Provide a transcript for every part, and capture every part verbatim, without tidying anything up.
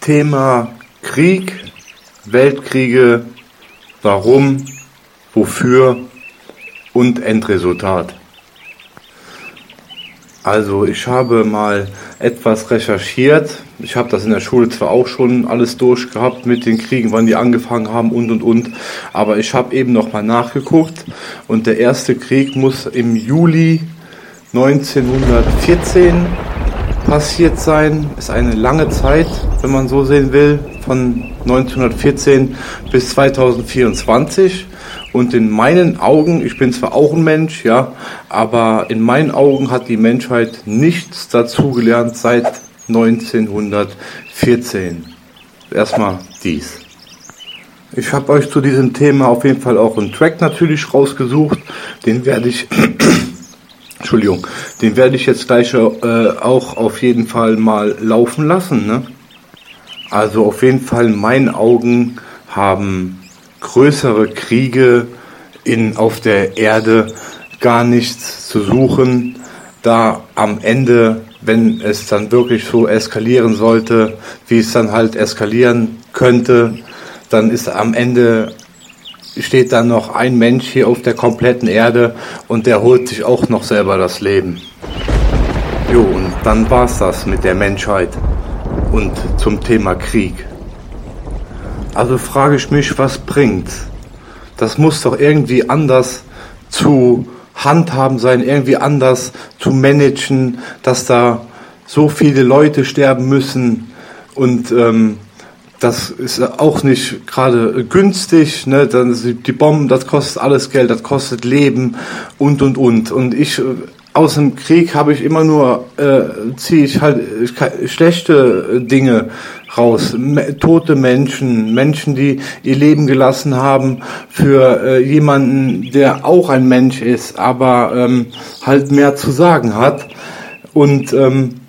Thema Krieg, Weltkriege, warum, wofür und Endresultat. Also ich habe mal etwas recherchiert. Ich habe das in der Schule zwar auch schon alles durchgehabt mit den Kriegen, wann die angefangen haben und und und. Aber ich habe eben noch mal nachgeguckt und der erste Krieg muss im Juli neunzehnhundertvierzehn passiert sein. Ist eine lange Zeit, wenn man so sehen will, von neunzehnhundertvierzehn bis zweitausendvierundzwanzig. Und in meinen Augen, ich bin zwar auch ein Mensch, ja, aber in meinen Augen hat die Menschheit nichts dazugelernt seit neunzehnhundertvierzehn. Erstmal dies. Ich habe euch zu diesem Thema auf jeden Fall auch einen Track natürlich rausgesucht. Den werde ich, Entschuldigung, den werde ich jetzt gleich äh, auch auf jeden Fall mal laufen lassen, ne? Also auf jeden Fall in meinen Augen haben größere Kriege in, auf der Erde gar nichts zu suchen, da am Ende, wenn es dann wirklich so eskalieren sollte, wie es dann halt eskalieren könnte, dann ist am Ende, steht dann noch ein Mensch hier auf der kompletten Erde und der holt sich auch noch selber das Leben. Jo, und dann war's das mit der Menschheit und zum Thema Krieg. Also frage ich mich, was bringt's? Das muss doch irgendwie anders zu handhaben sein, irgendwie anders zu managen, dass da so viele Leute sterben müssen und ähm, das ist auch nicht gerade günstig, ne? Dann die Bomben, das kostet alles Geld, das kostet Leben und und und und ich aus dem Krieg habe ich immer nur äh, ziehe ich halt schlechte Dinge raus, tote Menschen, Menschen, die ihr Leben gelassen haben für äh, jemanden, der auch ein Mensch ist, aber ähm, halt mehr zu sagen hat und ähm,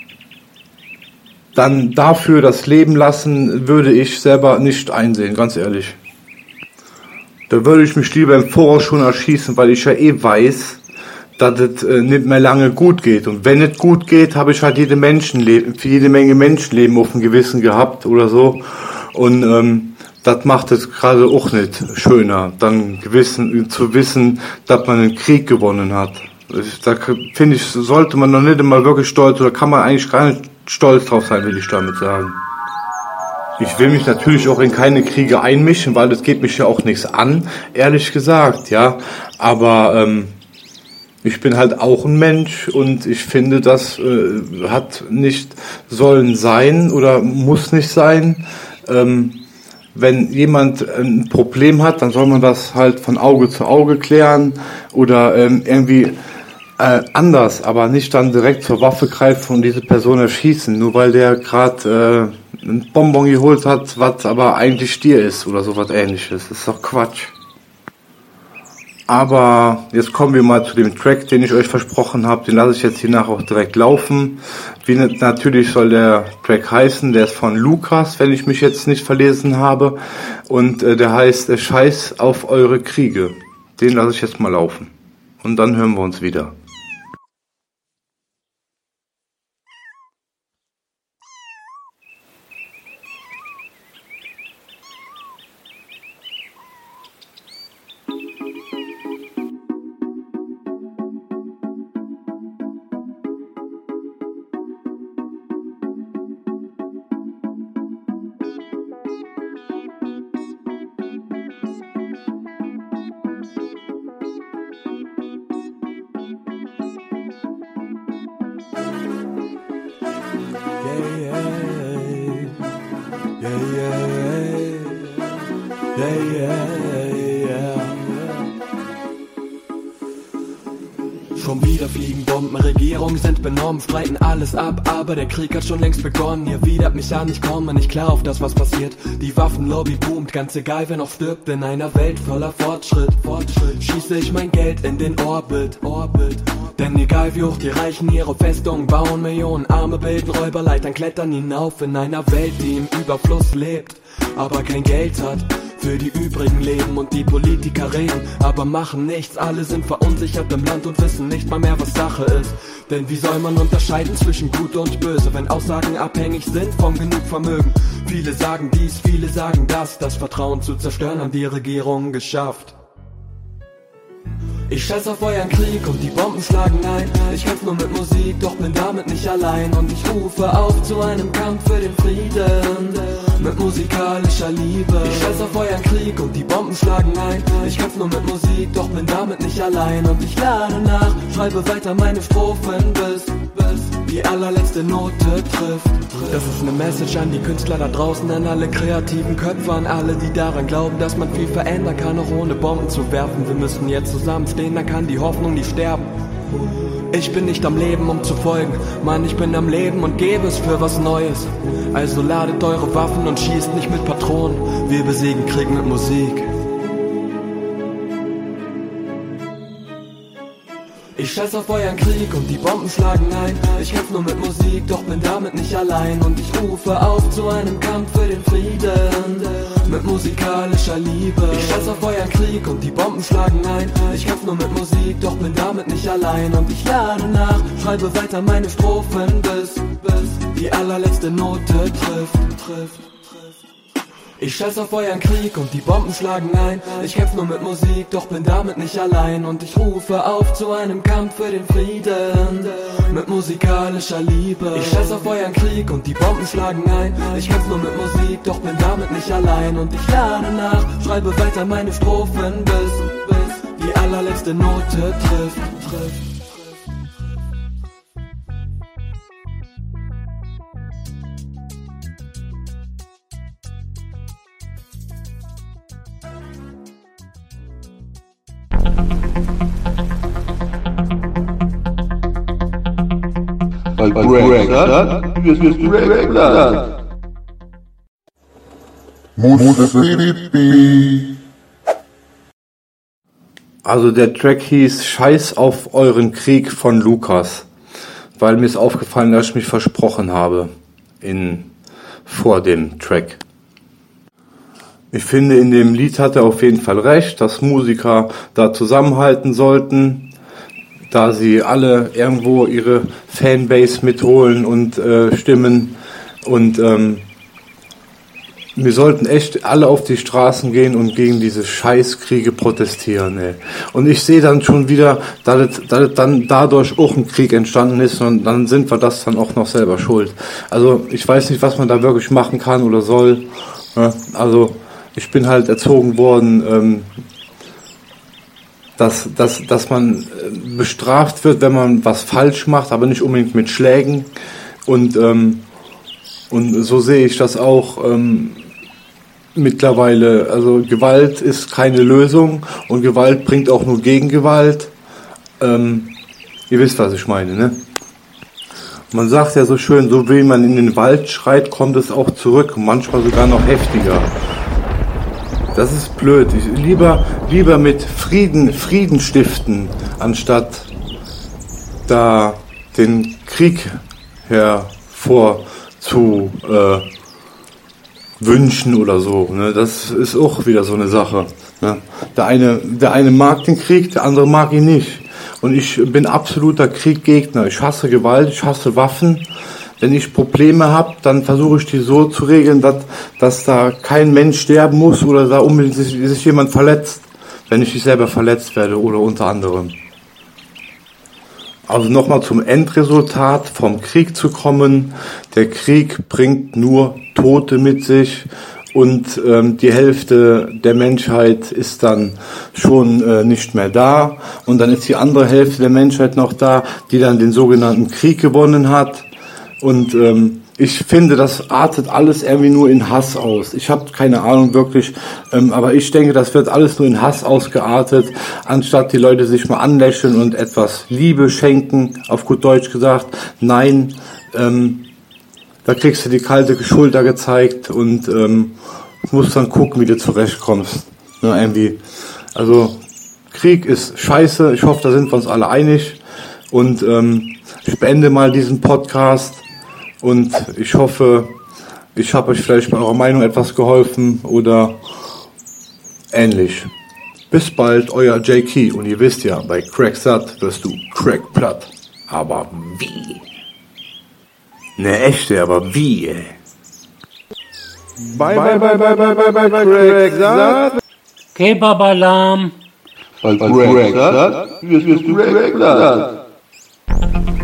dann dafür das Leben lassen, würde ich selber nicht einsehen, ganz ehrlich. Da würde ich mich lieber im Voraus schon erschießen, weil ich ja eh weiß, dass es äh, nicht mehr lange gut geht. Und wenn es gut geht, habe ich halt jede Menschenleben, jede Menge Menschenleben auf dem Gewissen gehabt oder so. Und ähm, das macht es gerade auch nicht schöner, dann gewissen, zu wissen, dass man einen Krieg gewonnen hat. Da finde ich, sollte man noch nicht immer wirklich stolz, oder kann man eigentlich gar nicht stolz drauf sein, will ich damit sagen. Ich will mich natürlich auch in keine Kriege einmischen, weil das geht mich ja auch nichts an, ehrlich gesagt, ja. Aber ähm, ich bin halt auch ein Mensch und ich finde, das äh, hat nicht sollen sein oder muss nicht sein. Ähm, wenn jemand ein Problem hat, dann soll man das halt von Auge zu Auge klären oder ähm, irgendwie äh, anders, aber nicht dann direkt zur Waffe greifen und diese Person erschießen, nur weil der gerade äh, ein Bonbon geholt hat, was aber eigentlich Stier ist oder sowas Ähnliches. Das ist doch Quatsch. Aber jetzt kommen wir mal zu dem Track, den ich euch versprochen habe. Den lasse ich jetzt hier nach auch direkt laufen. Wie natürlich soll der Track heißen. Der ist von Lukas, wenn ich mich jetzt nicht verlesen habe. Und äh, der heißt äh, Scheiß auf eure Kriege. Den lasse ich jetzt mal laufen. Und dann hören wir uns wieder. Schon wieder fliegen Bomben, Regierungen sind benommen, streiten alles ab, aber der Krieg hat schon längst begonnen. Hier widert mich an, ich komme nicht klar auf das, was passiert. Die Waffenlobby boomt, ganz egal wer noch stirbt. In einer Welt voller Fortschritt, Fortschritt schieße ich mein Geld in den Orbit, Orbit. Denn egal wie hoch die Reichen ihre Festung bauen, Millionen Arme bilden Räuberleitern, klettern hinauf in einer Welt, die im Überfluss lebt, aber kein Geld hat. für die übrigen leben und die Politiker reden, aber machen nichts. Alle sind verunsichert im Land und wissen nicht mal mehr, was Sache ist. Denn wie soll man unterscheiden zwischen Gut und Böse, wenn Aussagen abhängig sind vom genug Vermögen? Viele sagen dies, viele sagen das, das Vertrauen zu zerstören haben die Regierungen geschafft. Ich scheiß auf euren Krieg und die Bomben schlagen ein. Ich kämpf nur mit Musik, doch bin damit nicht allein. Und ich rufe auf zu einem Kampf für den Frieden mit musikalischer Liebe. Ich scheiß auf euren Krieg und die Bomben schlagen ein. Ich kämpf nur mit Musik, doch bin damit nicht allein. Und ich lade nach, schreibe weiter meine Strophen bis, bis die allerletzte Note trifft. Das ist eine Message an die Künstler da draußen, an alle kreativen Köpfe, an alle, die daran glauben, dass man viel verändern kann, auch ohne Bomben zu werfen. Wir müssen jetzt zusammenstehen, dann kann die Hoffnung nicht sterben. Ich bin nicht am Leben, um zu folgen, Mann, ich bin am Leben und gebe es für was Neues. Also ladet eure Waffen und schießt nicht mit Patronen, wir besiegen Krieg mit Musik. Ich scheiß auf euren Krieg und die Bomben schlagen ein. Ich kämpf nur mit Musik, doch bin damit nicht allein. Und ich rufe auf zu einem Kampf für den Frieden mit musikalischer Liebe. Ich scheiß auf euren Krieg und die Bomben schlagen ein. Ich kämpf nur mit Musik, doch bin damit nicht allein. Und ich lade nach, schreibe weiter meine Strophen bis, bis die allerletzte Note trifft, trifft. Ich scheiß auf euren Krieg und die Bomben schlagen ein. Ich kämpf nur mit Musik, doch bin damit nicht allein. Und ich rufe auf zu einem Kampf für den Frieden mit musikalischer Liebe. Ich scheiß auf euren Krieg und die Bomben schlagen ein. Ich kämpf nur mit Musik, doch bin damit nicht allein. Und ich lade nach, schreibe weiter meine Strophen bis, bis die allerletzte Note trifft, trifft. Like break, that? You just break that. Also der Track hieß Scheiß auf euren Krieg von Lukas, weil mir ist aufgefallen, dass ich mich versprochen habe in, vor dem Track. Ich finde, in dem Lied hat er auf jeden Fall recht, dass Musiker da zusammenhalten sollten, da sie alle irgendwo ihre Fanbase mitholen und äh, stimmen. Und ähm, wir sollten echt alle auf die Straßen gehen und gegen diese Scheißkriege protestieren. Ey. Und ich sehe dann schon wieder, dass, dass dann dadurch auch ein Krieg entstanden ist und dann sind wir das dann auch noch selber schuld. Also ich weiß nicht, was man da wirklich machen kann oder soll. Ja, also ich bin halt erzogen worden, ähm, dass, dass, dass man bestraft wird, wenn man was falsch macht, aber nicht unbedingt mit Schlägen. Und, ähm, und so sehe ich das auch ähm, mittlerweile. Also Gewalt ist keine Lösung und Gewalt bringt auch nur Gegengewalt. Ähm, ihr wisst, was ich meine, ne? Man sagt ja so schön, so wie man in den Wald schreit, kommt es auch zurück, manchmal sogar noch heftiger. Das ist blöd. Ich, lieber, lieber mit Frieden, Frieden stiften, anstatt da den Krieg hervor zu äh, wünschen oder so. Ne? Das ist auch wieder so eine Sache. Ne? Der eine, der eine mag den Krieg, der andere mag ihn nicht. Und ich bin absoluter Krieggegner. Ich hasse Gewalt, ich hasse Waffen. Wenn ich Probleme habe, dann versuche ich die so zu regeln, dass, dass da kein Mensch sterben muss oder da unbedingt sich, sich jemand verletzt, wenn ich nicht selber verletzt werde oder unter anderem. Also nochmal zum Endresultat vom Krieg zu kommen. Der Krieg bringt nur Tote mit sich und ähm, die Hälfte der Menschheit ist dann schon äh, nicht mehr da. Und dann ist die andere Hälfte der Menschheit noch da, die dann den sogenannten Krieg gewonnen hat. Und ähm, ich finde, das artet alles irgendwie nur in Hass aus. Ich habe keine Ahnung wirklich, ähm, aber ich denke, das wird alles nur in Hass ausgeartet, anstatt die Leute sich mal anlächeln und etwas Liebe schenken, auf gut Deutsch gesagt. Nein, ähm, da kriegst du die kalte Schulter gezeigt und ähm, musst dann gucken, wie du zurechtkommst. Ja, irgendwie. Also Krieg ist scheiße, ich hoffe, da sind wir uns alle einig. Und ähm, ich beende mal diesen Podcast. Und ich hoffe, ich habe euch vielleicht bei eurer Meinung etwas geholfen oder ähnlich. Bis bald, euer J K. Und ihr wisst ja, bei Cracksat wirst du crackplatt. Aber wie? Ne echte, aber wie, ey? Bye, bye, bye, bye, bye, bye, bye, bye, Cracksat. Kebabalam. Bei Cracksat wirst du Crackplatt.